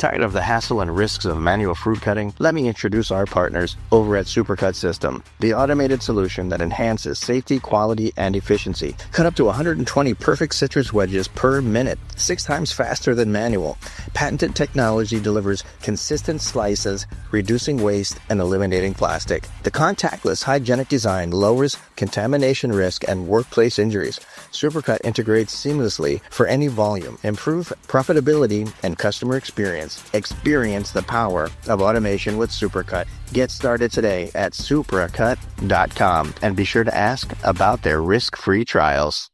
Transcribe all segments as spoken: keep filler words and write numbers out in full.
Tired of the hassle and risks of manual fruit cutting? Let me introduce our partners over at Supercut System, the automated solution that enhances safety, quality, and efficiency. Cut up to one hundred twenty perfect citrus wedges per minute, six times faster than manual. Patented technology delivers consistent slices, reducing waste and eliminating plastic. The contactless, hygienic design lowers contamination risk and workplace injuries. Supercut integrates seamlessly for any volume. Improve profitability and customer experience. Experience the power of automation with Supercut. Get started today at supracut dot com and be sure to ask about their risk-free trials.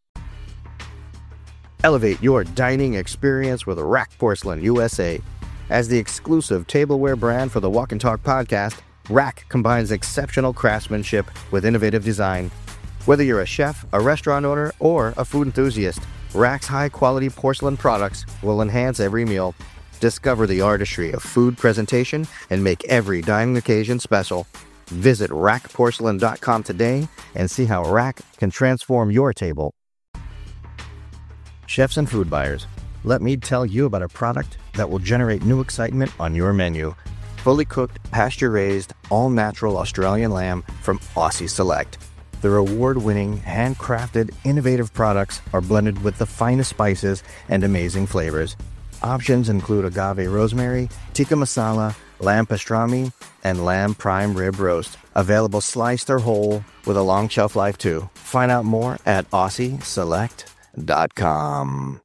Elevate your dining experience with Rack Porcelain U S A. As the exclusive tableware brand for the Walk and Talk podcast, Rack combines exceptional craftsmanship with innovative design. Whether you're a chef, a restaurant owner, or a food enthusiast, Rack's high-quality porcelain products will enhance every meal. Discover the artistry of food presentation and make every dining occasion special. Visit rack porcelain dot com today and see how Rack can transform your table. Chefs and food buyers, let me tell you about a product that will generate new excitement on your menu. Fully cooked, pasture-raised, all-natural Australian lamb from Aussie Select. Their award-winning, handcrafted, innovative products are blended with the finest spices and amazing flavors. Options include agave rosemary, tikka masala, lamb pastrami, and lamb prime rib roast. Available sliced or whole with a long shelf life too. Find out more at aussie select dot com.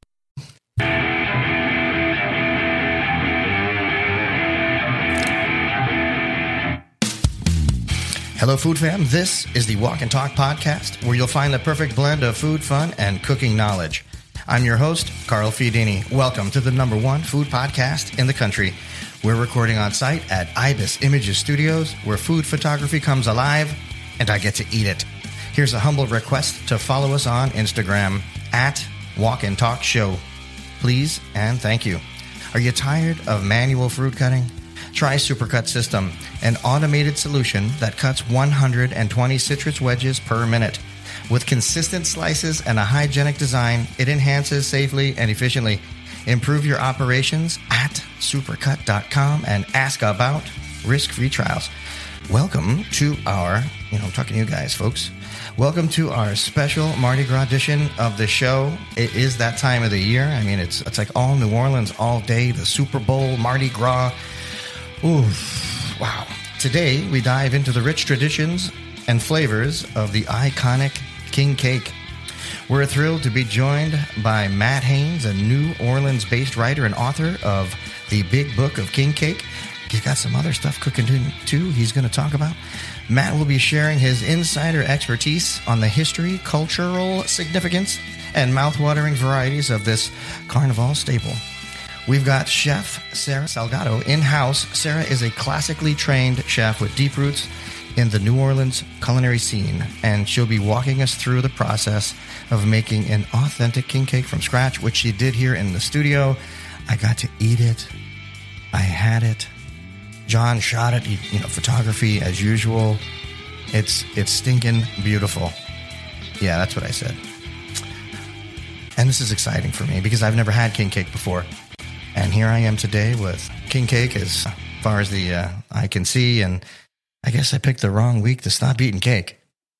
Hello, food fam. This is the Walk and Talk podcast, where you'll find the perfect blend of food, fun, and cooking knowledge. I'm your host, Carl Fiadini. Welcome to the number one food podcast in the country. We're recording on site at Ibis Images Studios, where food photography comes alive, and I get to eat it. Here's a humble request to follow us on Instagram, at Walk and Talk Show. Please and thank you. Are you tired of manual fruit cutting? Try Supercut System, an automated solution that cuts one hundred twenty citrus wedges per minute. With consistent slices and a hygienic design, it enhances safely and efficiently. Improve your operations at supracut dot com and ask about risk-free trials. Welcome to our, you know, I'm talking to you guys, folks. Welcome to our special Mardi Gras edition of the show. It is that time of the year. I mean, it's it's like all New Orleans all day, the Super Bowl, Mardi Gras. Ooh, wow. Today, we dive into the rich traditions and flavors of the iconic King Cake. We're thrilled to be joined by Matt Haynes, a New Orleans-based writer and author of The Big Book of King Cake. He's got some other stuff cooking too he's going to talk about. Matt will be sharing his insider expertise on the history, cultural significance, and mouth-watering varieties of this Carnival staple. We've got Chef Sarah Salgado in-house. Sarah is a classically trained chef with deep roots in the New Orleans culinary scene, and she'll be walking us through the process of making an authentic king cake from scratch, which she did here in the studio. I got to eat it. I had it. John shot it, you know, photography as usual. It's it's stinking beautiful. Yeah, that's what I said. And this is exciting for me because I've never had king cake before. And here I am today with king cake as far as the uh, eye can see, and I guess I picked the wrong week to stop eating cake.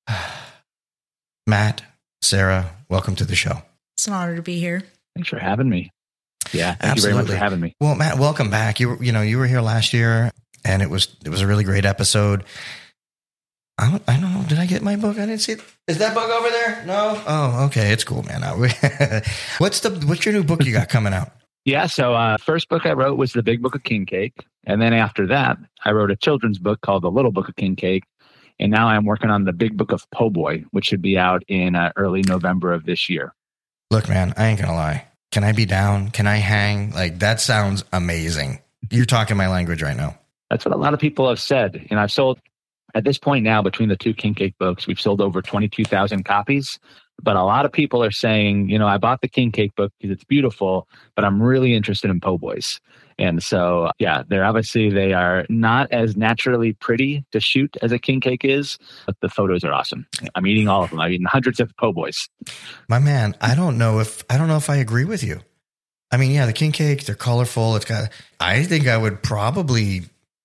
Matt, Sarah, welcome to the show. It's an honor to be here. Thanks for having me. Yeah, thank Absolutely. you very much for having me. Well, Matt, welcome back. You were, you know, you were here last year, and it was it was a really great episode. I don't, I don't know. Did I get my book? I didn't see it. Is that book over there? No. Oh, okay. It's cool, man. What's the what's your new book you got coming out? Yeah, so uh, first book I wrote was The Big Book of King Cake. And then after that, I wrote a children's book called The Little Book of King Cake. And now I'm working on The Big Book of Po' Boy, which should be out in uh, early November of this year. Look, man, I ain't going to lie. Can I be down? Can I hang? Like, that sounds amazing. You're talking my language right now. That's what a lot of people have said. And I've sold, at this point now, between the two King Cake books, we've sold over twenty-two thousand copies. But a lot of people are saying, you know, I bought the King Cake book because it's beautiful, but I'm really interested in po' boys. And so, yeah, they're obviously, they are not as naturally pretty to shoot as a King Cake is, but the photos are awesome. I'm eating all of them. I'm eating hundreds of po' boys. My man, I don't know if, I don't know if I agree with you. I mean, yeah, the king cake, they're colorful. It's got, I think I would probably,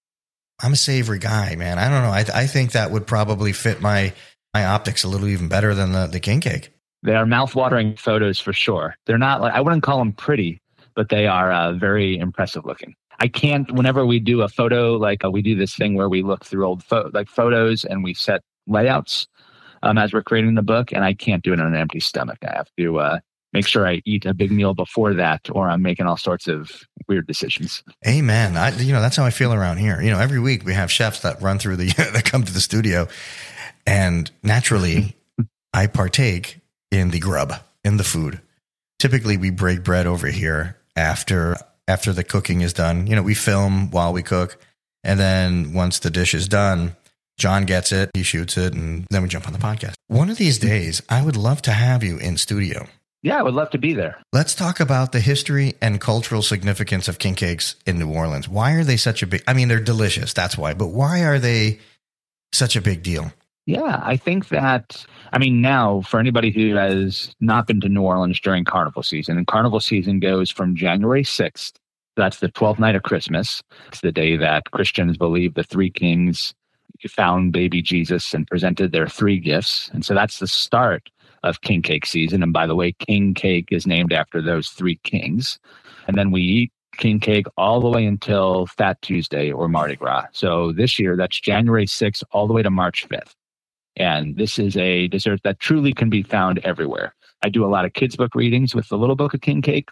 I'm a savory guy, man. I don't know. I I think that would probably fit my, my optics a little even better than the, the king cake. They are mouth-watering photos for sure. They're not like, I wouldn't call them pretty, but they are uh, very impressive looking. I can't, whenever we do a photo, like uh, we do this thing where we look through old pho- like photos and we set layouts um, as we're creating the book, and I can't do it on an empty stomach. I have to uh, make sure I eat a big meal before that, or I'm making all sorts of weird decisions. Amen. I, you know, that's how I feel around here. You know, every week we have chefs that run through the, that come to the studio, and naturally I partake in the grub, in the food. Typically we break bread over here after, after the cooking is done. You know, we film while we cook, and then once the dish is done, John gets it, he shoots it, and then we jump on the podcast. One of these days, I would love to have you in studio. Yeah, I would love to be there. Let's talk about the history and cultural significance of king cakes in New Orleans. Why are they such a big, I mean, they're delicious, that's why, but why are they such a big deal? Yeah, I think that, I mean, now for anybody who has not been to New Orleans during carnival season, and carnival season goes from January sixth, that's the twelfth night of Christmas. It's the day that Christians believe the three kings found baby Jesus and presented their three gifts. And so that's the start of king cake season. And by the way, king cake is named after those three kings. And then we eat king cake all the way until Fat Tuesday or Mardi Gras. So this year, that's January sixth all the way to March fifth. And this is a dessert that truly can be found everywhere. I do a lot of kids' book readings with the Little Book of King Cake,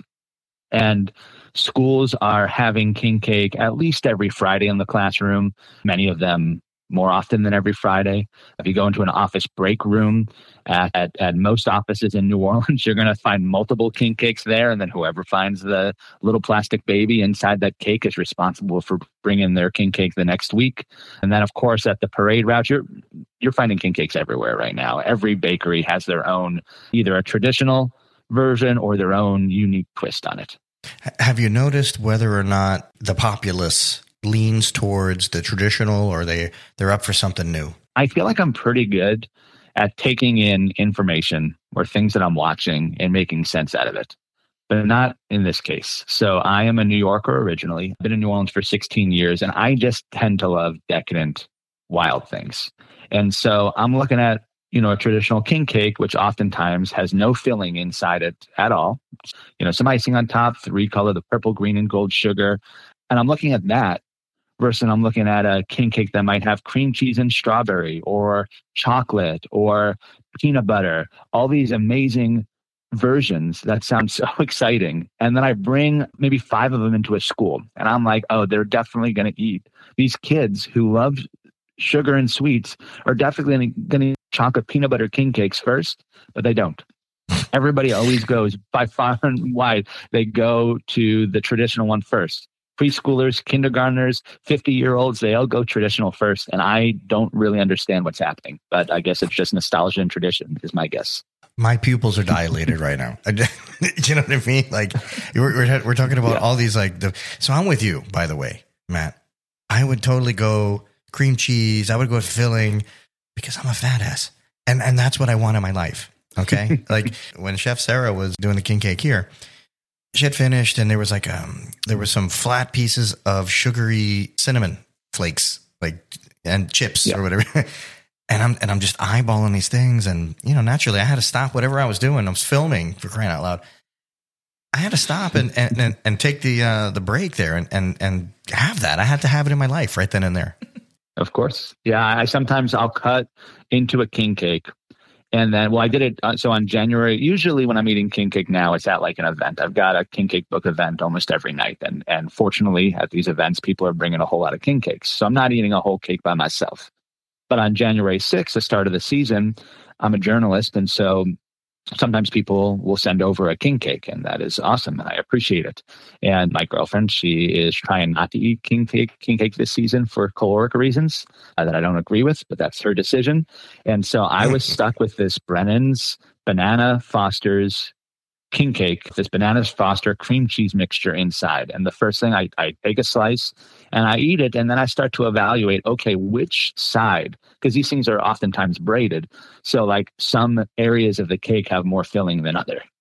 and schools are having king cake at least every Friday in the classroom, many of them more often than every Friday. If you go into an office break room at, at, at most offices in New Orleans, you're going to find multiple king cakes there. And then whoever finds the little plastic baby inside that cake is responsible for bringing their king cake the next week. And then, of course, at the parade route, you're, you're finding king cakes everywhere right now. Every bakery has their own, either a traditional version or their own unique twist on it. Have you noticed whether or not the populace leans towards the traditional, or they, they're up for something new? I feel like I'm pretty good at taking in information or things that I'm watching and making sense out of it, but not in this case. So I am a New Yorker originally. I've been in New Orleans for sixteen years, and I just tend to love decadent, wild things. And so I'm looking at, you know, a traditional king cake, which oftentimes has no filling inside it at all. You know, some icing on top, three color, the purple, green, and gold sugar. And I'm looking at that versus I'm looking at a king cake that might have cream cheese and strawberry or chocolate or peanut butter, all these amazing versions that sound so exciting. And then I bring maybe five of them into a school, and I'm like, oh, they're definitely going to eat. These kids who love sugar and sweets are definitely going to eat chocolate peanut butter king cakes first, but they don't. Everybody always goes by far and wide. They go to the traditional one first. Preschoolers, kindergartners, fifty-year-olds, they all go traditional first. And I don't really understand what's happening. But I guess it's just nostalgia and tradition is my guess. My pupils are dilated right now. You know what I mean? Like, we're, we're, we're talking about yeah. all these, like, the, so I'm with you, by the way, Matt. I would totally go cream cheese. I would go filling because I'm a fat ass. And, and that's what I want in my life. Okay. Like when Chef Sarah was doing the king cake here, she had finished, and there was like um there were some flat pieces of sugary cinnamon flakes, like, and chips yeah. or whatever. And I'm and I'm just eyeballing these things, and you know, naturally, I had to stop whatever I was doing. I was filming, for crying out loud. I had to stop and and, and, and take the uh, the break there, and, and and have that. I had to have it in my life right then and there. Of course, yeah. I sometimes I'll cut into a king cake. And then, well, I did it. Uh, so on January, usually when I'm eating king cake now, it's at like an event. I've got a king cake book event almost every night. And and fortunately, at these events, people are bringing a whole lot of king cakes. So I'm not eating a whole cake by myself. But on January sixth, the start of the season, I'm a journalist. And so sometimes people will send over a king cake, and that is awesome. And I appreciate it. And my girlfriend, she is trying not to eat king cake, king cake this season for caloric reasons uh, that I don't agree with, but that's her decision. And so I was stuck with this Brennan's Banana Foster's king cake, this Banana Foster cream cheese mixture inside. And the first thing, I, I take a slice and I eat it, and then I start to evaluate, okay, which side, because these things are oftentimes braided. So like some areas of the cake have more filling than other.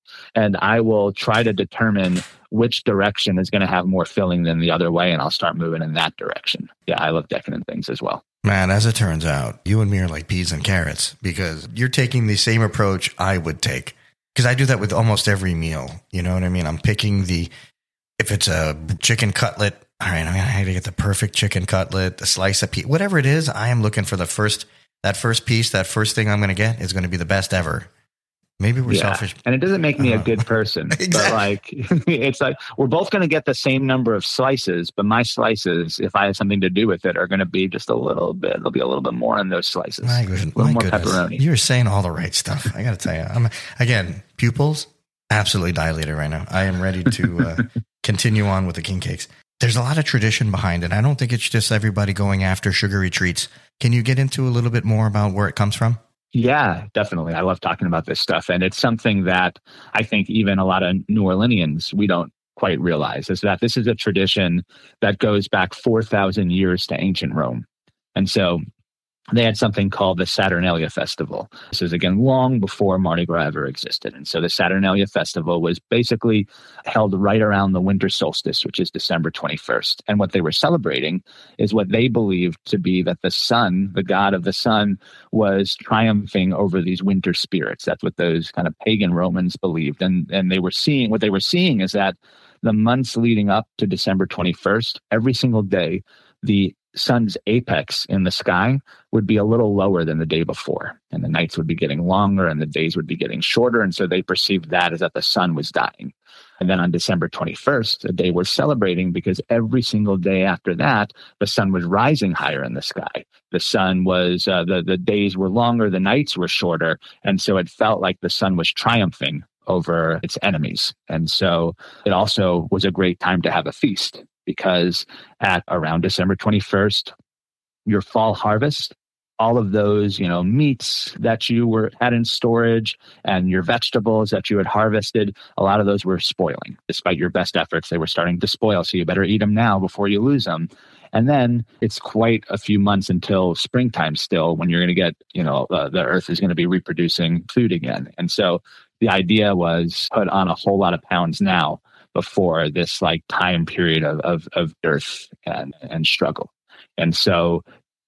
And I will try to determine which direction is going to have more filling than the other way, and I'll start moving in that direction. Yeah, I love decadent things as well. Man, as it turns out, you and me are like peas and carrots, because you're taking the same approach I would take. Because I do that with almost every meal. You know what I mean? I'm picking the, if it's a chicken cutlet, all right, I'm going to get the perfect chicken cutlet, the slice of pea, whatever it is, I am looking for the first, that first piece, that first thing I'm going to get is going to be the best ever. Maybe we're yeah. selfish. And it doesn't make me uh, a good person. Exactly. But like, it's like, we're both going to get the same number of slices, but my slices, if I have something to do with it, are going to be just a little bit, there'll be a little bit more in those slices. My, good, a little my more goodness. Pepperoni. You're saying all the right stuff. I got to tell you. I'm, again, pupils, absolutely dilated right now. I am ready to uh, continue on with the king cakes. There's a lot of tradition behind it. I don't think it's just everybody going after sugary treats. Can you get into a little bit more about where it comes from? Yeah, definitely. I love talking about this stuff. And it's something that I think even a lot of New Orleanians, we don't quite realize, is that this is a tradition that goes back four thousand years to ancient Rome. And so they had something called the Saturnalia Festival. This is, again, long before Mardi Gras ever existed. And so the Saturnalia Festival was basically held right around the winter solstice, which is December twenty-first. And what they were celebrating is what they believed to be that the sun, the god of the sun, was triumphing over these winter spirits. That's what those kind of pagan Romans believed. And, and they were seeing, what they were seeing is that the months leading up to December twenty-first, every single day, the sun's apex in the sky would be a little lower than the day before, and the nights would be getting longer and the days would be getting shorter. And so they perceived that as that the sun was dying. And then on December twenty-first, the day we're celebrating, because every single day after that, the sun was rising higher in the sky. The sun was, uh, the, the days were longer, the nights were shorter. And so it felt like the sun was triumphing over its enemies. And so it also was a great time to have a feast, because at around December twenty-first, your fall harvest, all of those, you know, meats that you were had in storage and your vegetables that you had harvested, a lot of those were spoiling. Despite your best efforts, they were starting to spoil. So you better eat them now before you lose them. And then it's quite a few months until springtime still, when you're going to get, you know, uh, the earth is going to be reproducing food again. And so the idea was put on a whole lot of pounds now before this like time period of, of, of dearth and, and struggle. And so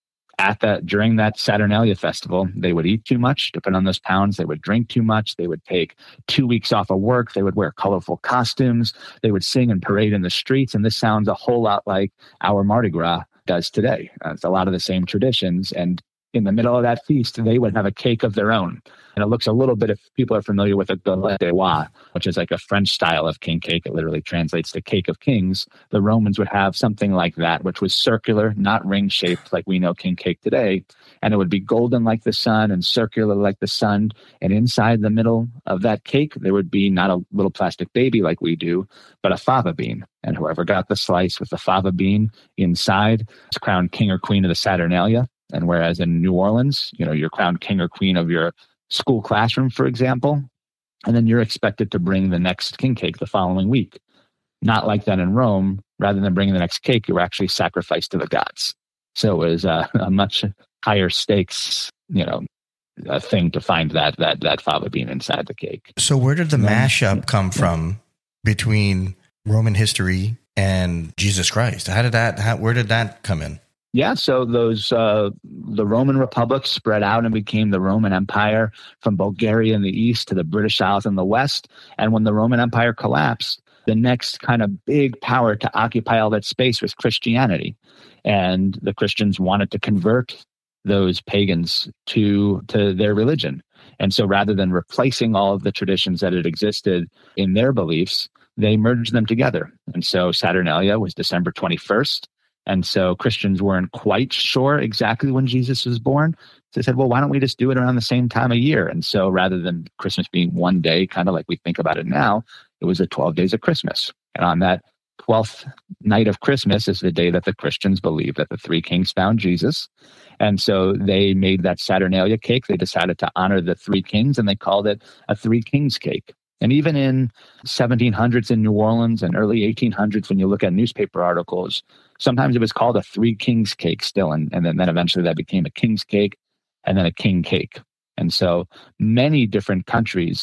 at that, during that Saturnalia festival, they would eat too much to put on those pounds. They would drink too much. They would take two weeks off of work. They would wear colorful costumes. They would sing and parade in the streets. And this sounds a whole lot like our Mardi Gras does today. Uh, it's a lot of the same traditions. And in the middle of that feast, they would have a cake of their own. And it looks a little bit, if people are familiar with a galette des rois, which is like a French style of king cake, it literally translates to cake of kings. The Romans would have something like that, which was circular, not ring-shaped like we know king cake today. And it would be golden like the sun and circular like the sun. And inside the middle of that cake, there would be not a little plastic baby like we do, but a fava bean. And whoever got the slice with the fava bean inside is crowned king or queen of the Saturnalia. And whereas in New Orleans, you know, you're crowned king or queen of your school classroom, for example, and then you're expected to bring the next king cake the following week. Not like that in Rome. Rather than bringing the next cake, you were actually sacrificed to the gods. So it was a, a much higher stakes, you know, a thing to find that that that fava bean inside the cake. So where did the mashup come from between Roman history and Jesus Christ? How did that? How, where did that come in? Yeah, so those uh, the Roman Republic spread out and became the Roman Empire, from Bulgaria in the east to the British Isles in the west. And when the Roman Empire collapsed, the next kind of big power to occupy all that space was Christianity. And the Christians wanted to convert those pagans to to their religion. And so rather than replacing all of the traditions that had existed in their beliefs, they merged them together. And so Saturnalia was December twenty-first. And so Christians weren't quite sure exactly when Jesus was born. So they said, well, why don't we just do it around the same time of year? And so rather than Christmas being one day, kind of like we think about it now, it was the twelve days of Christmas. And on that twelfth night of Christmas is the day that the Christians believed that the three kings found Jesus. And so they made that Saturnalia cake. They decided to honor the three kings, and they called it a Three Kings cake. And even in seventeen hundreds in New Orleans and early eighteen hundreds, when you look at newspaper articles, sometimes it was called a Three Kings cake still. And, and then, then eventually that became a king's cake and then a king cake. And so many different countries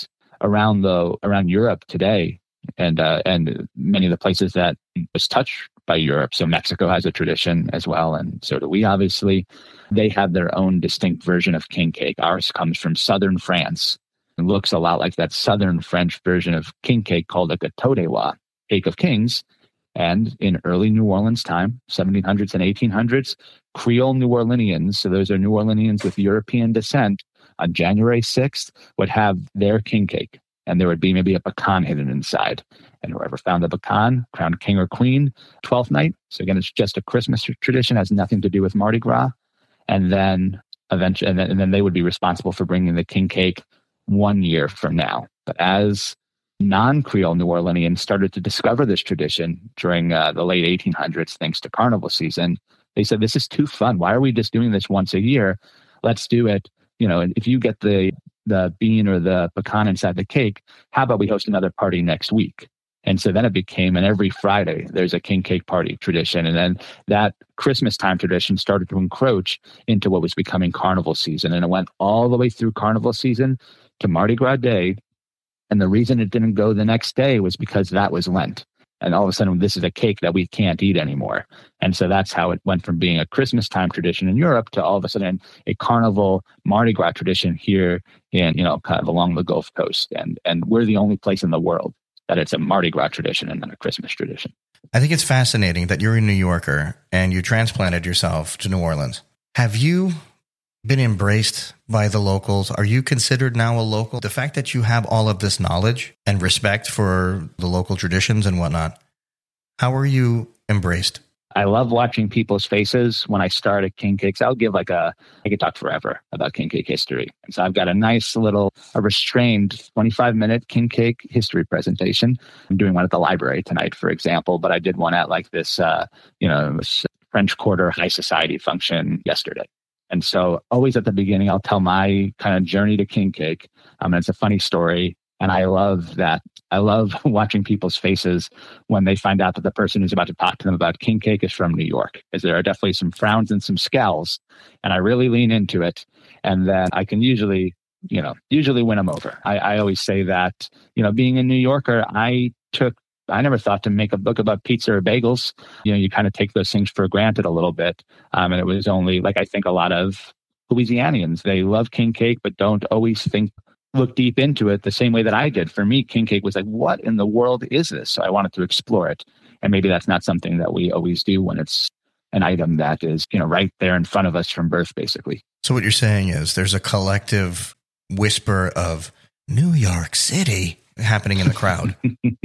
around the around Europe today, and uh, and many of the places that was touched by Europe. So Mexico has a tradition as well, and so do we. Obviously, they have their own distinct version of king cake. Ours comes from southern France and looks a lot like that southern French version of king cake called a gâteau des rois, cake of kings. And in early New Orleans time, seventeen hundreds and eighteen hundreds, Creole New Orleanians, so those are New Orleanians with European descent, on January sixth would have their king cake. And there would be maybe a pecan hidden inside. And whoever found the pecan, crowned king or queen, twelfth night. So again, it's just a Christmas tradition, has nothing to do with Mardi Gras. And then eventually, and then, and then they would be responsible for bringing the king cake one year from now. But as non-Creole New Orleanians started to discover this tradition during uh, the late eighteen hundreds, thanks to carnival season, they said, this is too fun. Why are we just doing this once a year? Let's do it. You know, and if you get the the bean or the pecan inside the cake, how about we host another party next week? And so then it became, and every Friday there's a king cake party tradition. And then that Christmas time tradition started to encroach into what was becoming carnival season. And it went all the way through carnival season to Mardi Gras Day. And the reason it didn't go the next day was because that was Lent. And all of a sudden, this is a cake that we can't eat anymore. And so that's how it went from being a Christmas time tradition in Europe to all of a sudden a carnival Mardi Gras tradition here in, you know, kind of along the Gulf Coast. And and we're the only place in the world that it's a Mardi Gras tradition and then a Christmas tradition. I think it's fascinating that you're a New Yorker and you transplanted yourself to New Orleans. Have you been embraced by the locals? Are you considered now a local? The fact that you have all of this knowledge and respect for the local traditions and whatnot, how are you embraced? I love watching people's faces when I start at King Cakes. I'll give like a, I could talk forever about King Cake history. And so I've got a nice little, a restrained twenty-five minute King Cake history presentation. I'm doing one at the library tonight, for example, but I did one at like this, uh, you know, French Quarter high society function yesterday. And so always at the beginning, I'll tell my kind of journey to king cake. Um, and it's a funny story. And I love that. I love watching people's faces when they find out that the person who's about to talk to them about king cake is from New York, because there are definitely some frowns and some scowls. And I really lean into it. And then I can usually, you know, usually win them over. I, I always say that, you know, being a New Yorker, I took I never thought to make a book about pizza or bagels. You know, you kind of take those things for granted a little bit. Um, and it was only like, I think a lot of Louisianians, they love king cake, but don't always think, look deep into it the same way that I did. For me, king cake was like, what in the world is this? So I wanted to explore it. And maybe that's not something that we always do when it's an item that is, you know, right there in front of us from birth, basically. So what you're saying is there's a collective whisper of New York City happening in the crowd.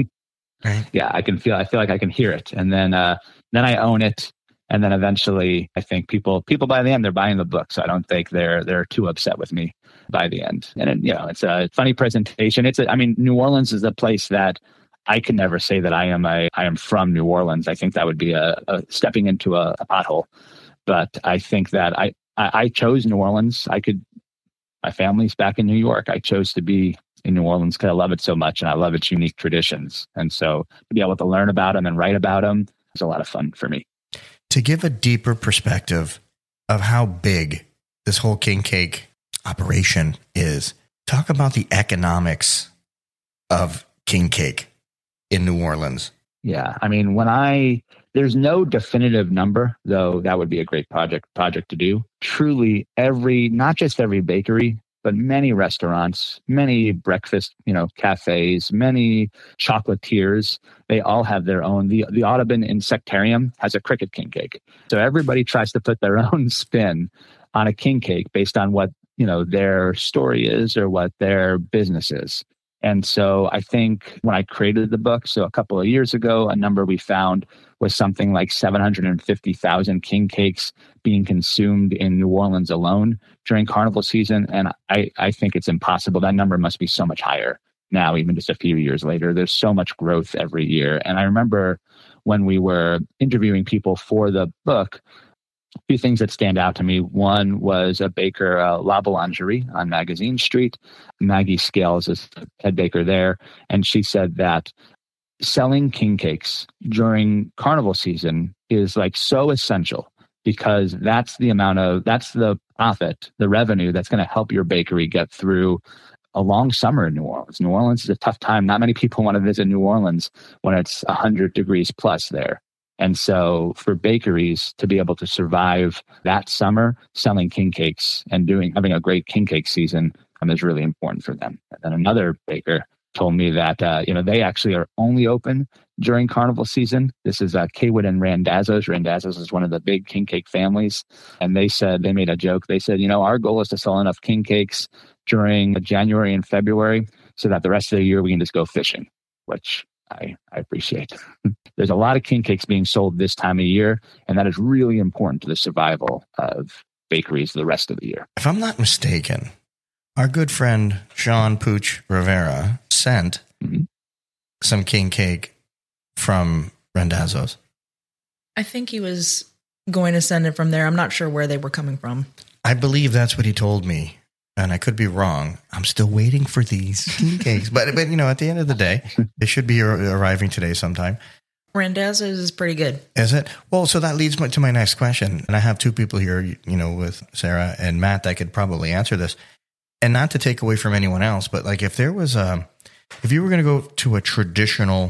Right. Yeah, I can feel. I feel like I can hear it, and then, uh, then I own it, and then eventually, I think people, people by the end, they're buying the book. So I don't think they're they're too upset with me by the end. And it, you know, it's a funny presentation. It's, a, I mean, New Orleans is a place that I can never say that I am a I am from New Orleans. I think that would be a, a stepping into a, a pothole. But I think that I, I I chose New Orleans. I could. My family's back in New York. I chose to be in New Orleans because I love it so much and I love its unique traditions. And so to be able to learn about them and write about them is a lot of fun for me. To give a deeper perspective of how big this whole king cake operation is, talk about the economics of king cake in New Orleans. Yeah. I mean, when I, there's no definitive number, though that would be a great project project to do. Truly every, not just every bakery, but many restaurants, many breakfast, you know, cafes, many chocolatiers, they all have their own. The the Audubon Insectarium has a cricket king cake. So everybody tries to put their own spin on a king cake based on what, you know, their story is or what their business is. And so I think when I created the book, so a couple of years ago, a number we found was something like seven hundred fifty thousand king cakes being consumed in New Orleans alone during carnival season. And I, I think it's impossible. That number must be so much higher now, even just a few years later. There's so much growth every year. And I remember when we were interviewing people for the book, a few things that stand out to me. One was a baker, uh, La Boulangerie on Magazine Street. Maggie Scales is the head baker there. And she said that selling king cakes during carnival season is like so essential because that's the amount of, that's the profit, the revenue that's going to help your bakery get through a long summer in New Orleans. New Orleans is a tough time. Not many people want to visit New Orleans when it's one hundred degrees plus there. And so for bakeries to be able to survive that summer selling king cakes and doing having a great king cake season um, is really important for them. And then another baker told me that uh, you know they actually are only open during carnival season. This is uh, Kaywood and Randazzo's. Randazzo's is one of the big king cake families. And they said, they made a joke. They said, you know, our goal is to sell enough king cakes during January and February so that the rest of the year we can just go fishing, which I, I appreciate. There's a lot of king cakes being sold this time of year, and that is really important to the survival of bakeries the rest of the year. If I'm not mistaken, our good friend Sean Pooch Rivera sent mm-hmm. some king cake from Randazzo's. I think he was going to send it from there. I'm not sure where they were coming from. I believe that's what he told me, and I could be wrong. I'm still waiting for these king cakes. But, but, you know, at the end of the day, they should be arriving today sometime. Randazzo's is pretty good. Is it? Well, so that leads me to my next question. And I have two people here, you know, with Sarah and Matt that could probably answer this. And not to take away from anyone else, but like if there was a, if you were going to go to a traditional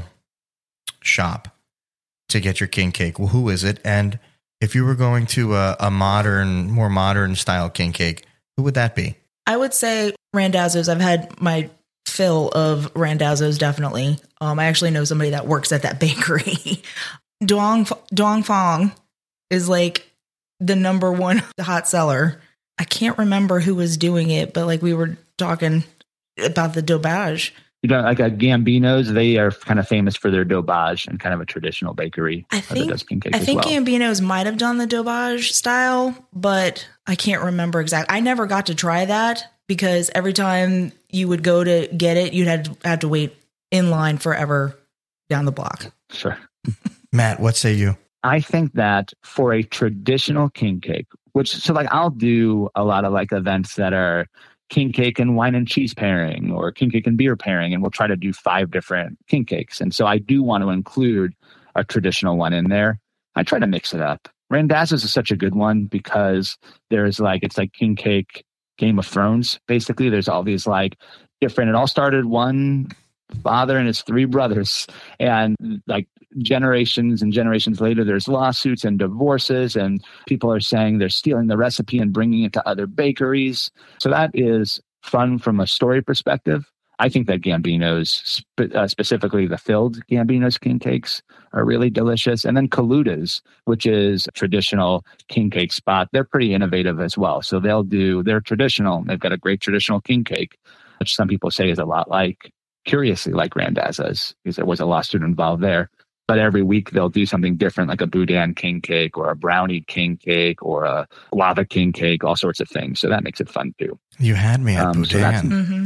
shop to get your king cake, well, who is it? And if you were going to a, a modern, more modern style king cake, who would that be? I would say Randazzo's. I've had my fill of Randazzo's, definitely. Um, I actually know somebody that works at that bakery. Duong, Duong Fong is like the number one hot seller. I can't remember who was doing it, but like we were talking about the Dobage. You know, like at Gambino's, they are kind of famous for their Dobage and kind of a traditional bakery. I think, that does king cake I as think well. Gambino's might have done the Dobage style, but I can't remember exactly. I never got to try that because every time you would go to get it, you'd have to, have to wait in line forever down the block. Sure. Matt, what say you? I think that for a traditional king cake, which, so like I'll do a lot of like events that are king cake and wine and cheese pairing or king cake and beer pairing, and we'll try to do five different king cakes. And so I do want to include a traditional one in there. I try to mix it up. Randazzo's is such a good one because there's like, it's like king cake Game of Thrones. Basically, there's all these like different, it all started one father and his three brothers, and like generations and generations later there's lawsuits and divorces, and people are saying they're stealing the recipe and bringing it to other bakeries. So that is fun from a story perspective. I think that Gambino's, spe- uh, specifically the filled Gambino's king cakes, are really delicious. And then Kaluta's, which is a traditional king cake spot, they're pretty innovative as well. So they'll do, they're traditional. They've got a great traditional king cake, which some people say is a lot like, curiously like Randazzo's, because there was a lawsuit involved there. But every week they'll do something different, like a boudin king cake or a brownie king cake or a lava king cake, all sorts of things. So that makes it fun too. You had me at um, boudin. So mm-hmm.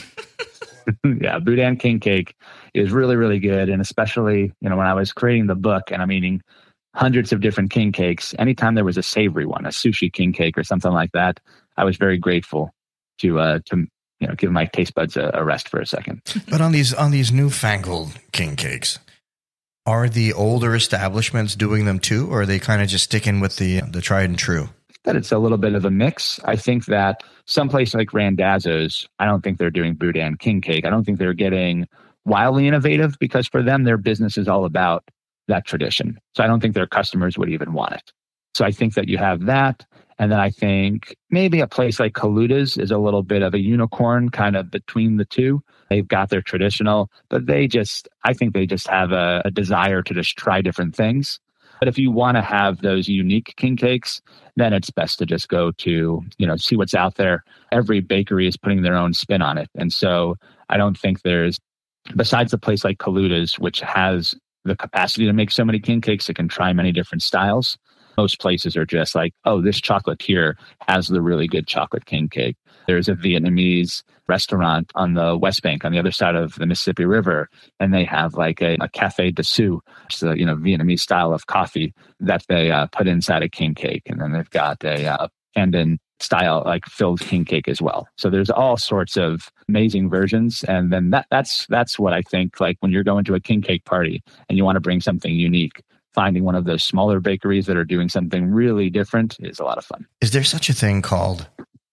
Yeah, boudin king cake is really, really good. And especially, you know, when I was creating the book and I'm eating hundreds of different king cakes, anytime there was a savory one, a sushi king cake or something like that, I was very grateful to, uh, to you know, give my taste buds a, a rest for a second. But on these, on these newfangled king cakes, are the older establishments doing them too, or are they kind of just sticking with the, the tried and true? That it's a little bit of a mix. I think that someplace like Randazzo's, I don't think they're doing boudin king cake. I don't think they're getting wildly innovative because for them, their business is all about that tradition. So I don't think their customers would even want it. So I think that you have that. And then I think maybe a place like Kaluta's is a little bit of a unicorn kind of between the two. They've got their traditional, but they just, I think they just have a, a desire to just try different things. But if you want to have those unique king cakes, then it's best to just go to, you know, see what's out there. Every bakery is putting their own spin on it. And so I don't think there's, besides a place like Kaluta's, which has the capacity to make so many king cakes, it can try many different styles. Most places are just like, oh, this chocolate here has the really good chocolate king cake. There's a Vietnamese restaurant on the West Bank on the other side of the Mississippi River, and they have like a, a Café de Sous, which is a you know Vietnamese style of coffee that they uh, put inside a king cake, and then they've got a uh, pandan style like filled king cake as well. So there's all sorts of amazing versions, and then that that's that's what I think. Like when you're going to a king cake party and you want to bring something unique, finding one of those smaller bakeries that are doing something really different is a lot of fun. Is there such a thing called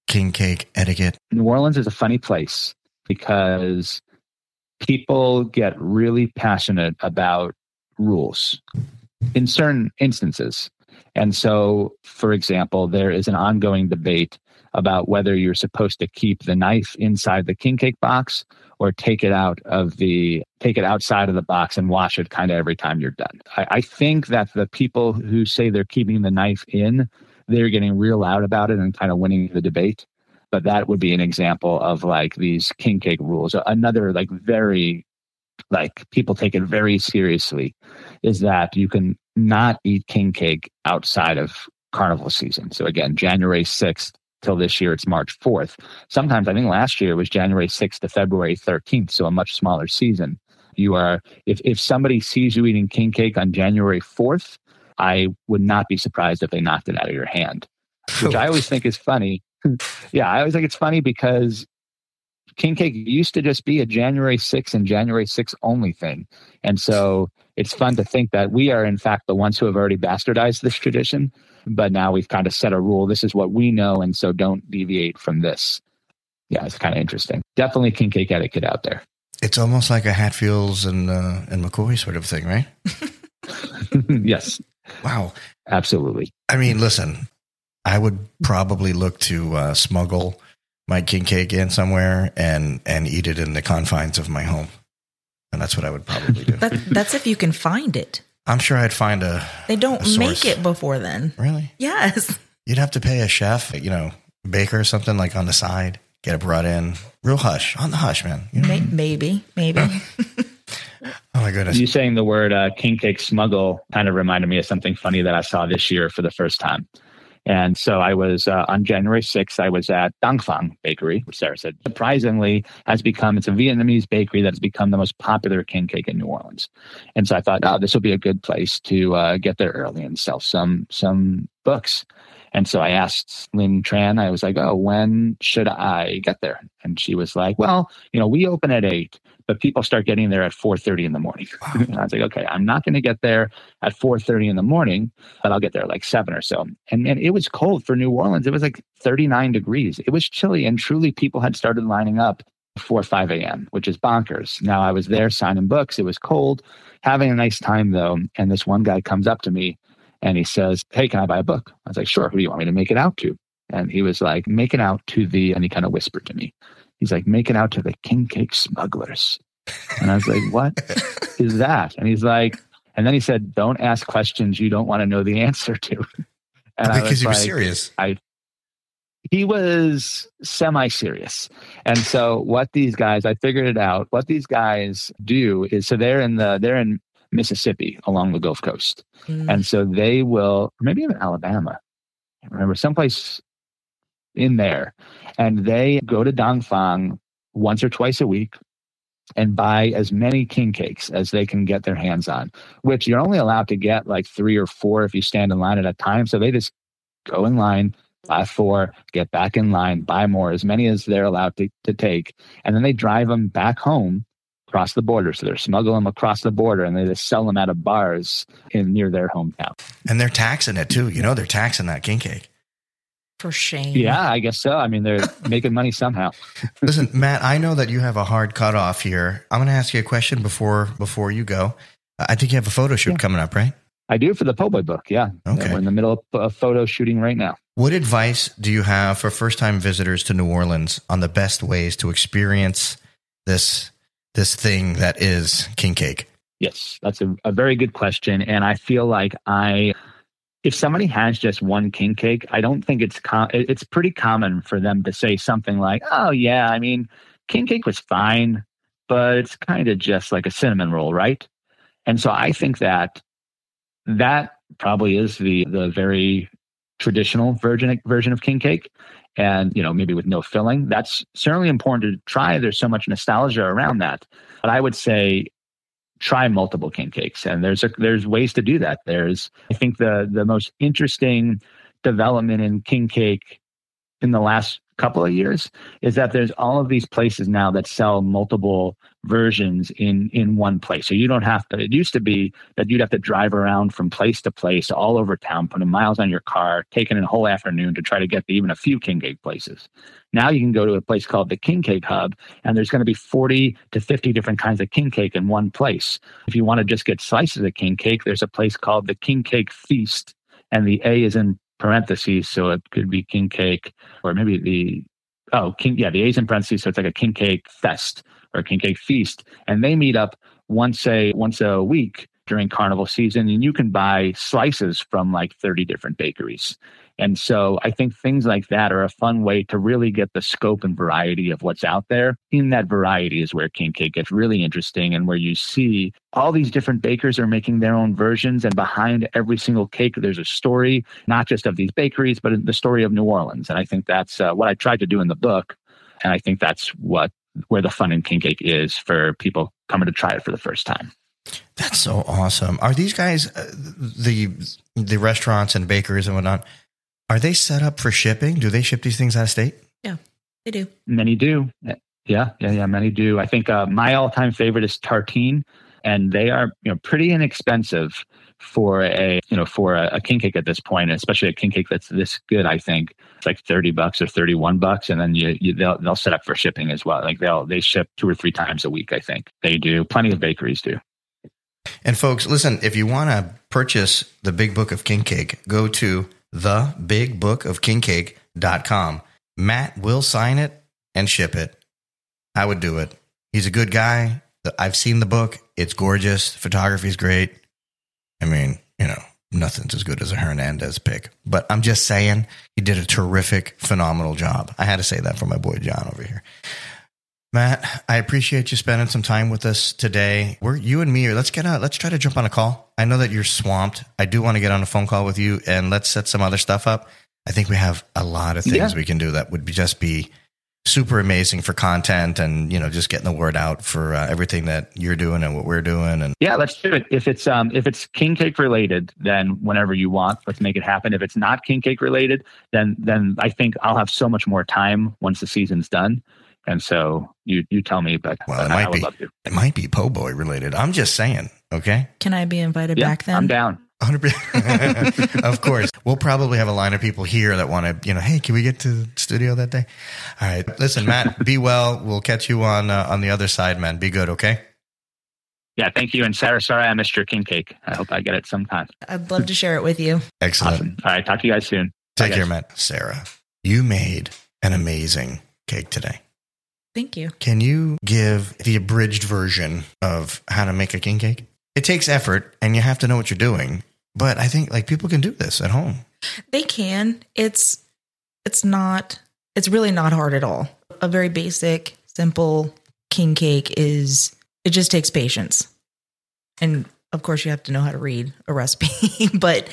king cake etiquette? New Orleans is a funny place because people get really passionate about rules in certain instances. And so, for example, there is an ongoing debate about whether you're supposed to keep the knife inside the king cake box or take it out of the take it outside of the box and wash it kind of every time you're done. I, I think that the people who say they're keeping the knife in, they're getting real loud about it and kind of winning the debate. But that would be an example of like these king cake rules. Another like very like people take it very seriously is that you can not eat king cake outside of carnival season. So again, January sixth till this year, it's March fourth. Sometimes I think last year it was January sixth to February thirteenth. So a much smaller season. You are, if, if somebody sees you eating king cake on January fourth, I would not be surprised if they knocked it out of your hand, which I always think is funny. Yeah, I always think it's funny because king cake used to just be a January sixth and January sixth only thing. And so it's fun to think that we are, in fact, the ones who have already bastardized this tradition. But now we've kind of set a rule. This is what we know. And so don't deviate from this. Yeah, it's kind of interesting. Definitely king cake etiquette out there. It's almost like a Hatfields and, uh, and McCoy sort of thing, right? Yes. Wow. Absolutely. I mean, listen, I would probably look to uh, smuggle my king cake in somewhere and, and eat it in the confines of my home. And that's what I would probably do. That, that's if you can find it. I'm sure I'd find a They don't a make it before then. Really? Yes. You'd have to pay a chef, you know, baker or something like on the side, get it brought in. Real hush, on the hush, man. You know? Maybe, maybe. Oh my goodness. You saying the word uh, king cake smuggle kind of reminded me of something funny that I saw this year for the first time. And so I was uh, on January sixth, I was at Dang Phang Bakery, which Sarah said surprisingly has become, it's a Vietnamese bakery that has become the most popular king cake in New Orleans. And so I thought, oh, this will be a good place to uh, get there early and sell some some books. And so I asked Lynn Tran, I was like, oh, when should I get there? And she was like, well, you know, we open at eight, but people start getting there at four thirty in the morning. Wow. And I was like, okay, I'm not going to get there at four thirty in the morning, but I'll get there like seven or so. And, and it was cold for New Orleans. It was like thirty-nine degrees. It was chilly. And truly people had started lining up before five a.m., which is bonkers. Now I was there signing books. It was cold, having a nice time though. And this one guy comes up to me and he says, hey, can I buy a book? I was like, sure. Who do you want me to make it out to? And he was like, make it out to the, and he kind of whispered to me. He's like, make it out to the king cake smugglers. And I was like, what is that? And he's like, and then he said, don't ask questions you don't want to know the answer to. And I because he was like, serious. I, he was semi-serious. And so what these guys, I figured it out. What these guys do is, so they're in the, they're in Mississippi along the Gulf Coast. Mm. And so they will, or maybe even Alabama, I remember someplace in there. And they go to Dang Phang once or twice a week and buy as many king cakes as they can get their hands on, which you're only allowed to get like three or four if you stand in line at a time. So they just go in line, buy four, get back in line, buy more, as many as they're allowed to, to take. And then they drive them back home across the border. So they're smuggling them across the border and they just sell them out of bars in near their hometown. And they're taxing it too. You know, they're taxing that king cake. For shame. Yeah, I guess so. I mean, they're making money somehow. Listen, Matt, I know that you have a hard cutoff here. I'm going to ask you a question before before you go. I think you have a photo shoot yeah. coming up, right? I do for the Po' Boy book, yeah. Okay. We're in the middle of a photo shooting right now. What advice do you have for first-time visitors to New Orleans on the best ways to experience this this thing that is king cake? Yes, that's a, a very good question. And I feel like I... if somebody has just one king cake, I don't think it's com- it's pretty common for them to say something like, oh, yeah, I mean, king cake was fine, but it's kind of just like a cinnamon roll, right? And so I think that that probably is the the very traditional version, version of king cake. And, you know, maybe with no filling. That's certainly important to try. There's so much nostalgia around that. But I would say try multiple king cakes, and there's a, there's ways to do that. There's, I think the the most interesting development in king cake in the last couple of years is that there's all of these places now that sell multiple versions in in one place. So you don't have to, it used to be that you'd have to drive around from place to place all over town, putting miles on your car, taking a whole afternoon to try to get to even a few king cake places. Now you can go to a place called the King Cake Hub, and there's going to be forty to fifty different kinds of king cake in one place. If you want to just get slices of king cake, there's a place called the King Cake Feast, and the A is in parentheses, so it could be king cake, or maybe the oh king yeah the A's in parentheses, so it's like a king cake fest or a king cake feast, and they meet up once a once a week during carnival season, and you can buy slices from like thirty different bakeries. And so I think things like that are a fun way to really get the scope and variety of what's out there. In that variety is where king cake gets really interesting, and where you see all these different bakers are making their own versions, and behind every single cake, there's a story, not just of these bakeries, but the story of New Orleans. And I think that's uh, what I tried to do in the book. And I think that's what where the fun in king cake is for people coming to try it for the first time. That's so awesome. Are these guys, uh, the the restaurants and bakers and whatnot, are they set up for shipping? Do they ship these things out of state? Yeah, they do. Many do. Yeah, yeah, yeah. Many do. I think uh, my all-time favorite is Tartine, and they are you know pretty inexpensive for a you know for a, a king cake at this point, especially a king cake that's this good. I think it's like thirty bucks or thirty-one bucks, and then you, you they'll they'll set up for shipping as well. Like they'll they ship two or three times a week. I think they do. Plenty of bakeries do. And folks, listen, if you want to purchase the Big Book of King Cake, go to the big book of king cake dot com. Matt will sign it and ship it. I would do it. He's a good guy. I've seen the book. It's gorgeous. Photography's great. I mean, you know, nothing's as good as a Hernandez pick. But I'm just saying, he did a terrific, phenomenal job. I had to say that for my boy John over here. Matt, I appreciate you spending some time with us today. We're you and me. Let's get out. Let's try to jump on a call. I know that you're swamped. I do want to get on a phone call with you, and let's set some other stuff up. I think we have a lot of things yeah. we can do that would be just be super amazing for content, and you know, just getting the word out for uh, everything that you're doing and what we're doing. And yeah, let's do it. If it's um if it's king cake related, then whenever you want, let's make it happen. If it's not king cake related, then then I think I'll have so much more time once the season's done. And so you you tell me, but, well, but it might I would be love to. It might be po' boy related. I'm just saying. Okay. Can I be invited yeah, back then? I'm down. one hundred percent Of course. We'll probably have a line of people here that want to, you know, hey, can we get to the studio that day? All right. Listen, Matt, be well. We'll catch you on uh, on the other side, man. Be good, okay? Yeah, thank you. And Sarah, sorry I missed your king cake. I hope I get it sometime. I'd love to share it with you. Excellent. Awesome. All right. Talk to you guys soon. Take Bye, care, guys. Matt. Sarah, you made an amazing cake today. Thank you. Can you give the abridged version of how to make a king cake? It takes effort and you have to know what you're doing, but I think like people can do this at home. They can. It's it's not it's really not hard at all. A very basic, simple king cake is it just takes patience. And of course you have to know how to read a recipe, but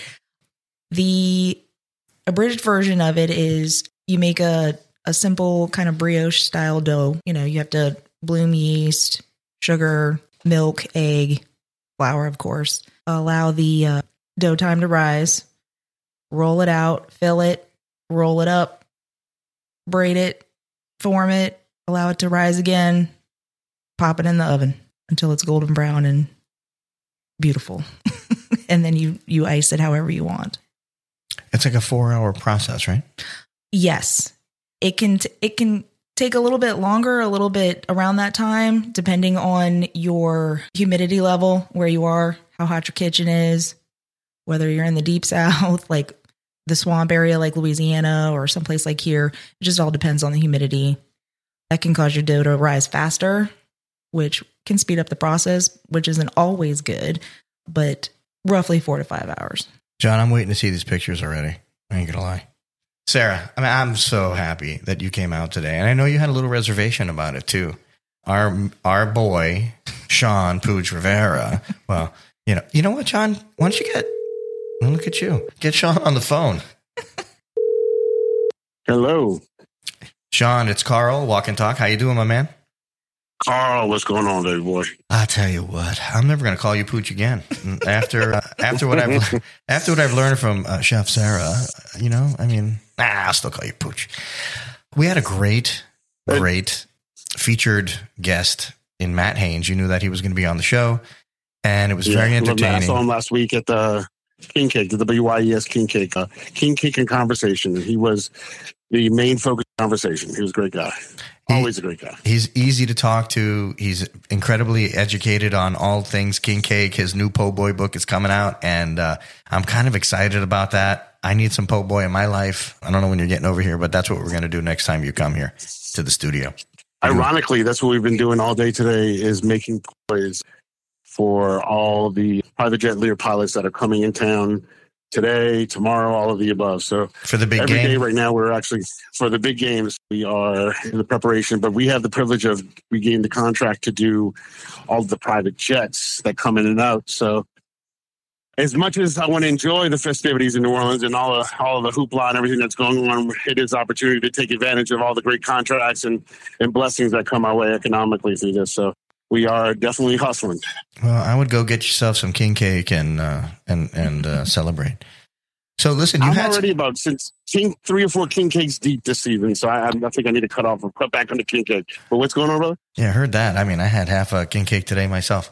the abridged version of it is you make a a simple kind of brioche style dough. You know, you have to bloom yeast, sugar, milk, egg, flour, of course. Allow the uh, dough time to rise, roll it out, fill it, roll it up, braid it, form it, allow it to rise again, pop it in the oven until it's golden brown and beautiful. And then you, you ice it however you want. It's like a four hour process, right? Yes. It can t- it can take a little bit longer, a little bit around that time, depending on your humidity level, where you are, how hot your kitchen is, whether you're in the deep south, like the swamp area, like Louisiana, or someplace like here. It just all depends on the humidity. That can cause your dough to rise faster, which can speed up the process, which isn't always good, but roughly four to five hours. John, I'm waiting to see these pictures already. I ain't gonna lie. Sarah, I mean, I'm so happy that you came out today. And I know you had a little reservation about it too. Our our boy, Sean Pooch Rivera. Well, you know, you know what, Sean? Why don't you get, look at you. Get Sean on the phone. Hello. Sean, it's Carl, Walk and Talk. How you doing, my man? Carl, what's going on, baby boy? I tell you what, I'm never going to call you Pooch again. After uh, after what I've after what I've learned from uh, Chef Sarah, you know, I mean, nah, I'll still call you Pooch. We had a great, great featured guest in Matt Haynes. You knew that he was going to be on the show, and it was yeah, very entertaining. I saw him last week at the King Cake, the W Y E S King Cake, uh, King Cake and Conversation. He was the main focus of the conversation. He was a great guy. Always a great guy. He's easy to talk to. He's incredibly educated on all things King Cake. His new Po' Boy book is coming out, and uh, I'm kind of excited about that. I need some Po' Boy in my life. I don't know when you're getting over here, but that's what we're going to do next time you come here to the studio. Ironically, that's what we've been doing all day today is making po' boys for all the private jet Lear pilots that are coming in town today, tomorrow, all of the above. So for the big every game day right now, we're actually for the big games. We are in the preparation, but we have the privilege of we gained the contract to do all of the private jets that come in and out. So as much as I want to enjoy the festivities in New Orleans and all of, all of the hoopla and everything that's going on, it is opportunity to take advantage of all the great contracts and, and blessings that come our way economically through this. So we are definitely hustling. Well, I would go get yourself some king cake and uh, and and uh, celebrate. So listen, you I'm had already about since king three or four king cakes deep this season, so I, I think I need to cut off or cut back on the king cake. But what's going on, brother? Yeah, I heard that. I mean, I had half a king cake today myself.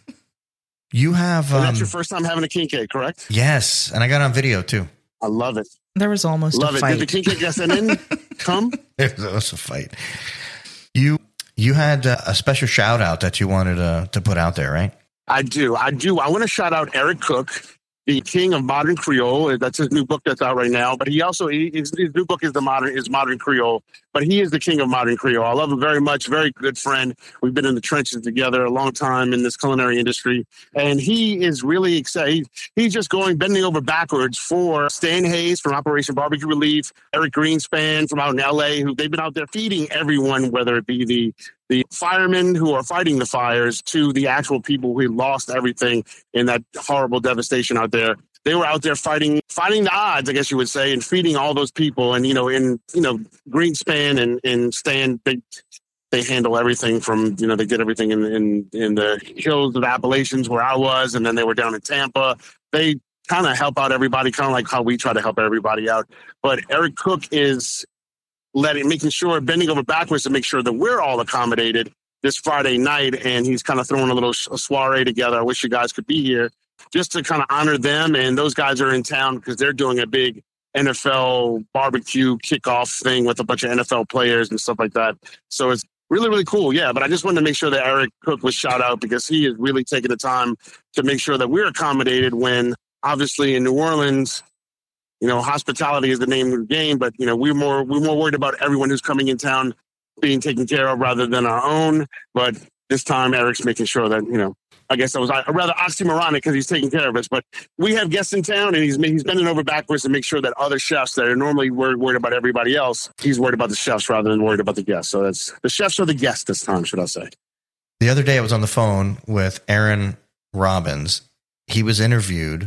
You have um, and that's your first time having a king cake, correct? Yes, and I got on video too. I love it. There was almost love a it. fight. Did the king cake S N N come? There was a fight. You you had uh, a special shout out that you wanted uh, to put out there, right? I do. I do. I want to shout out Eric Cook, the king of modern Creole. That's his new book that's out right now. But he also, his, his new book is the modern is modern Creole. But he is the king of modern Creole. I love him very much. Very good friend. We've been in the trenches together a long time in this culinary industry. And he is really excited. He's just going, bending over backwards for Stan Hayes from Operation Barbecue Relief, Eric Greenspan from out in L A, who they've been out there feeding everyone, whether it be the the firemen who are fighting the fires to the actual people who lost everything in that horrible devastation out there. They were out there fighting, fighting the odds, I guess you would say, and feeding all those people. And, you know, in, you know, Greenspan and, and Stan, they, they handle everything from, you know, they did everything in, in, in the hills of Appalachians where I was. And then they were down in Tampa. They kind of help out everybody, kind of like how we try to help everybody out. But Eric Cook is letting, making sure, bending over backwards to make sure that we're all accommodated this Friday night. And he's kind of throwing a little a soiree together. I wish you guys could be here just to kind of honor them. And those guys are in town because they're doing a big N F L barbecue kickoff thing with a bunch of N F L players and stuff like that. So it's really, really cool. Yeah. But I just wanted to make sure that Eric Cook was shout out because he is really taking the time to make sure that we're accommodated when obviously in New Orleans, you know, hospitality is the name of the game, but, you know, we're more, we're more worried about everyone who's coming in town being taken care of rather than our own. But this time, Eric's making sure that, you know, I guess that was rather oxymoronic because he's taking care of us. But we have guests in town and he's he's bending over backwards to make sure that other chefs that are normally worried, worried about everybody else, he's worried about the chefs rather than worried about the guests. So that's the chefs are the guests this time, should I say. The other day I was on the phone with Aaron Robbins. He was interviewed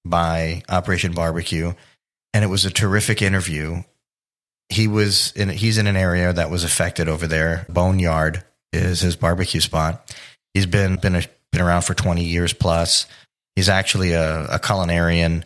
by Operation Barbecue. And it was a terrific interview. He was in, he's in an area that was affected over there. Boneyard is his barbecue spot. He's been been a, been around for twenty years plus. He's actually a, a culinarian.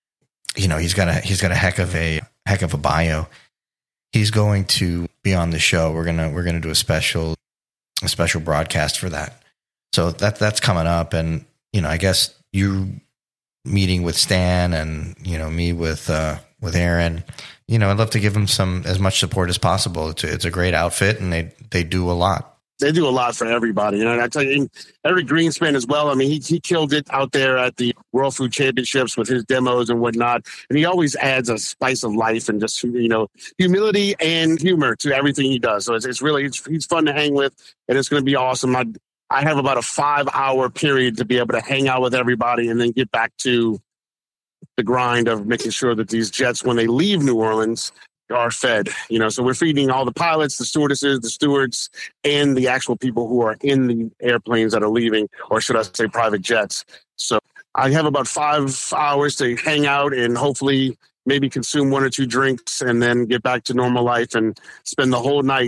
You know, he's got a he's got a heck of a heck of a bio. He's going to be on the show. We're gonna we're gonna do a special a special broadcast for that. So that that's coming up. And you know, I guess you meeting with Stan and you know me with uh, with Aaron. You know, I'd love to give them some as much support as possible. It's a, it's a great outfit, and they they do a lot. They do a lot for everybody. And I tell you, Eric Greenspan as well. I mean, he he killed it out there at the World Food Championships with his demos and whatnot. And he always adds a spice of life and just, you know, humility and humor to everything he does. So it's, it's really, it's, he's fun to hang with, and it's going to be awesome. I, I have about a five hour period to be able to hang out with everybody and then get back to the grind of making sure that these jets, when they leave New Orleans, are fed. You know, so we're feeding all the pilots, the stewardesses, the stewards, and the actual people who are in the airplanes that are leaving, or should I say private jets. So I have about five hours to hang out and hopefully maybe consume one or two drinks and then get back to normal life and spend the whole night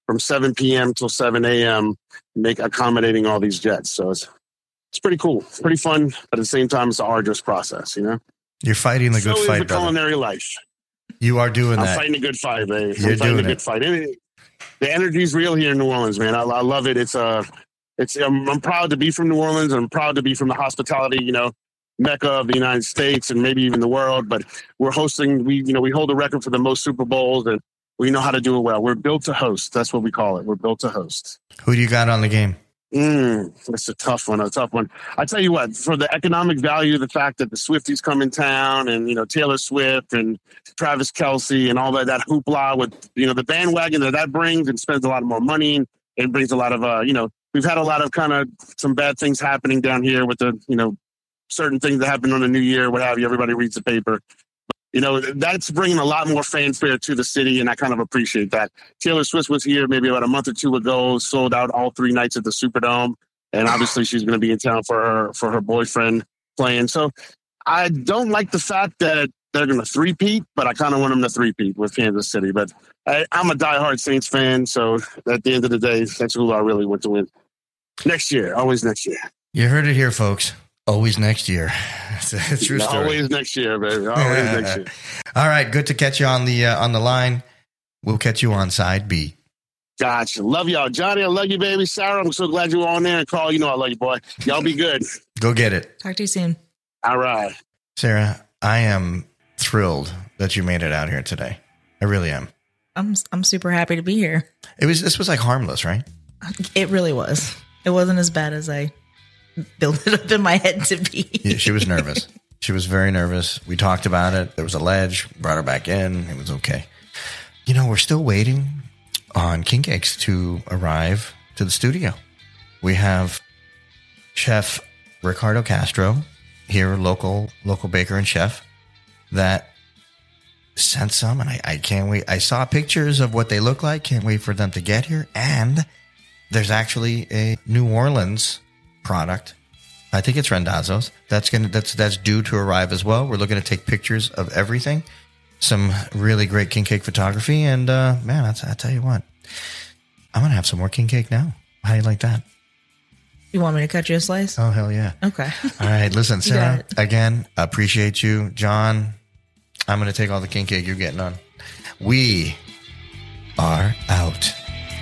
from seven p.m. till seven a.m., make accommodating all these jets. So it's it's pretty cool. It's pretty fun. But at the same time, it's an arduous process, you know? You're fighting the good so fight, is the brother. culinary life. You are doing I'm that. fighting a good fight, baby. You're I'm fighting doing a it. good fight. And it- the energy's real here in New Orleans, man. I, I love it. It's uh, it's I'm, I'm proud to be from New Orleans. I'm proud to be from the hospitality, you know, mecca of the United States and maybe even the world. But we're hosting. We you know we hold a record for the most Super Bowls, and we know how to do it well. We're built to host. That's what we call it. We're built to host. Who do you got on the game? Mm, that's a tough one. A tough one. I tell you what, for the economic value, the fact that the Swifties come in town, and you know Taylor Swift and Travis Kelce and all that that hoopla with you know the bandwagon that that brings and spends a lot more money and it brings a lot of uh you know we've had a lot of kind of some bad things happening down here with the you know certain things that happen on the New Year, what have you. Everybody reads the paper. You know, that's bringing a lot more fanfare to the city, and I kind of appreciate that. Taylor Swift was here maybe about a month or two ago, sold out all three nights at the Superdome, and obviously she's going to be in town for her for her boyfriend playing. So I don't like the fact that they're going to three-peat, but I kind of want them to three-peat with Kansas City. But I, I'm a diehard Saints fan, so at the end of the day, that's who I really want to win. Next year, always next year. You heard it here, folks. Always next year. It's a true story. Always next year, baby. Always next year. All right, good to catch you on the uh, on the line. We'll catch you on side B. Gotcha. Love y'all. Johnny, I love you, baby. Sarah, I'm so glad you were on there. And Carl, you know I love you, boy. Y'all be good. Go get it. Talk to you soon. All right. Sarah, I am thrilled that you made it out here today. I really am. I'm I'm super happy to be here. It was this was like harmless, right? It really was. It wasn't as bad as I built it up in my head to be. Yeah, she was nervous. She was very nervous. We talked about it. There was a ledge. Brought her back in. It was okay. You know, we're still waiting on King Cakes to arrive to the studio. We have Chef Ricardo Castro here, local local baker and chef, that sent some, and I, I can't wait. I saw pictures of what they look like. Can't wait for them to get here. And there's actually a New Orleans product. I think it's Rendazzo's. That's gonna that's that's due to arrive as well. We're looking to take pictures of everything. Some really great king cake photography, and uh, man, I, I tell you what, I'm gonna have some more king cake now. How do you like that? You want me to cut you a slice? Oh hell yeah! Okay. All right, listen, You Sarah. got it. Again, appreciate you, John. I'm gonna take all the king cake you're getting on. We are out.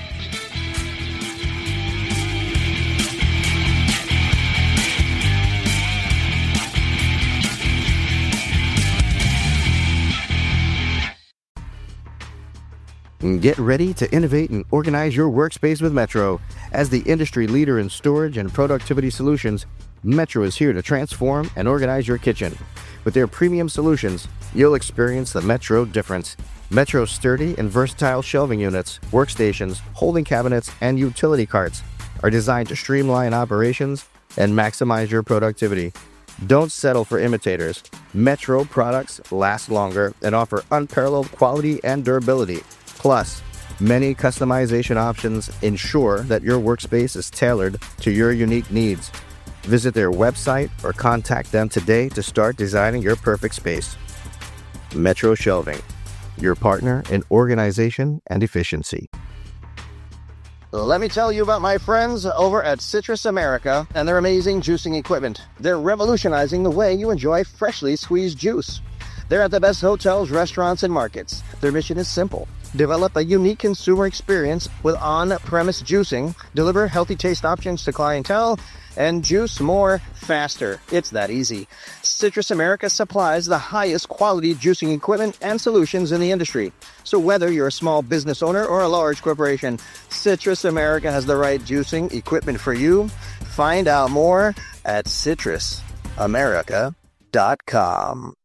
Get ready to innovate and organize your workspace with Metro. As the industry leader in storage and productivity solutions, Metro is here to transform and organize your kitchen. With their premium solutions, you'll experience the Metro difference. Metro's sturdy and versatile shelving units, workstations, holding cabinets, and utility carts are designed to streamline operations and maximize your productivity. Don't settle for imitators. Metro products last longer and offer unparalleled quality and durability. Plus, many customization options ensure that your workspace is tailored to your unique needs. Visit their website or contact them today to start designing your perfect space. Metro Shelving, your partner in organization and efficiency. Let me tell you about my friends over at Citrus America and their amazing juicing equipment. They're revolutionizing the way you enjoy freshly squeezed juice. They're at the best hotels, restaurants, and markets. Their mission is simple. Develop a unique consumer experience with on-premise juicing, deliver healthy taste options to clientele, and juice more faster. It's that easy. Citrus America supplies the highest quality juicing equipment and solutions in the industry. So whether you're a small business owner or a large corporation, Citrus America has the right juicing equipment for you. Find out more at citrus america dot com.